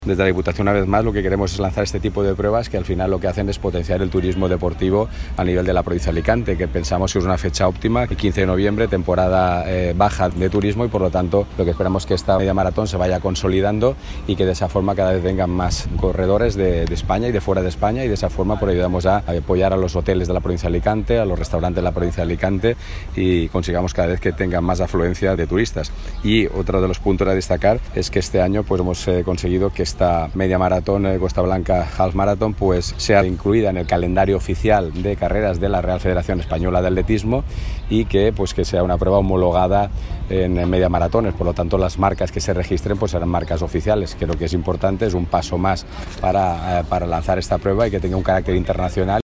Desde la Diputación, una vez más, lo que queremos es lanzar este tipo de pruebas que al final lo que hacen es potenciar el turismo deportivo a nivel de la provincia de Alicante, que pensamos que es una fecha óptima, el 15 de noviembre, temporada baja de turismo, y por lo tanto lo que esperamos es que esta media maratón se vaya consolidando y que de esa forma cada vez vengan más corredores de España y de fuera de España, y de esa forma pues ayudamos a apoyar a los hoteles de la provincia de Alicante, a los restaurantes de la provincia de Alicante, y consigamos cada vez que tengan más afluencia de turistas. Y otro de los puntos a destacar es que este año pues hemos conseguido que esta media maratón Costa Blanca Half Marathon pues sea incluida en el calendario oficial de carreras de la Real Federación Española de Atletismo, y que sea una prueba homologada en media maratones. Por lo tanto, las marcas que se registren pues serán marcas oficiales. Creo que es importante, es un paso más para lanzar esta prueba y que tenga un carácter internacional.